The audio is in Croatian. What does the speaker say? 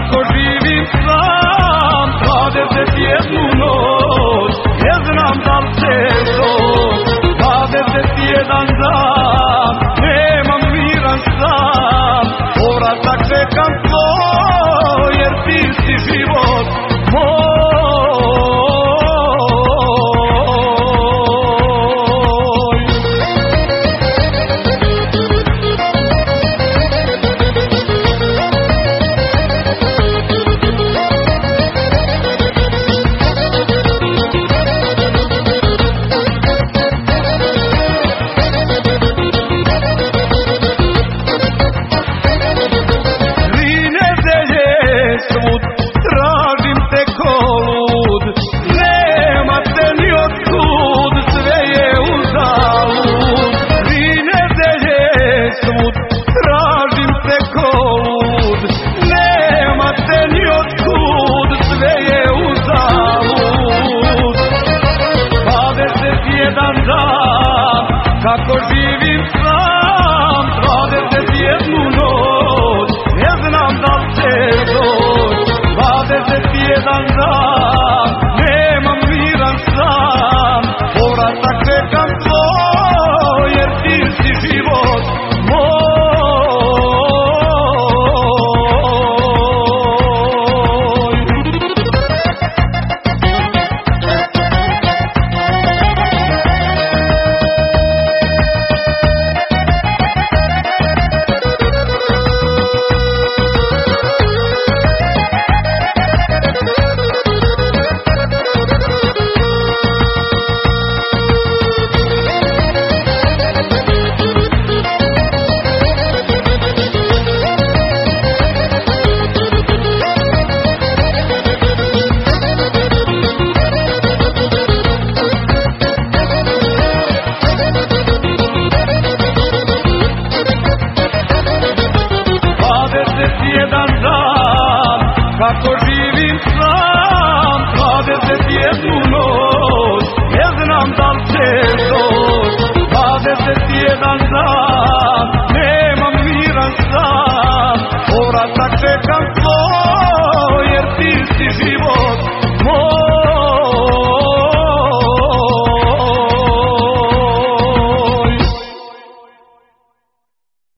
kako živim sam 21 noć, ne znam da li će doći 21 dan, nemam miran sam, povratak čekam tvoj, jer ti si život moj. Tražim te ko lud, nema te ni otkud, sve je uzalud. 3 nedelje svud, tražim te ko lud, nema te ni otkud, sve je uzalud. 21 dan, kako živim sam 21 noć, ne znam da li će doći 21 dan, nemam miran sam, povratak čekam tvoj, jer ti si život moj. Kako živim sam 21 noć, ne znam da li će doći 21 dan, nemam miran sam, povratak čekam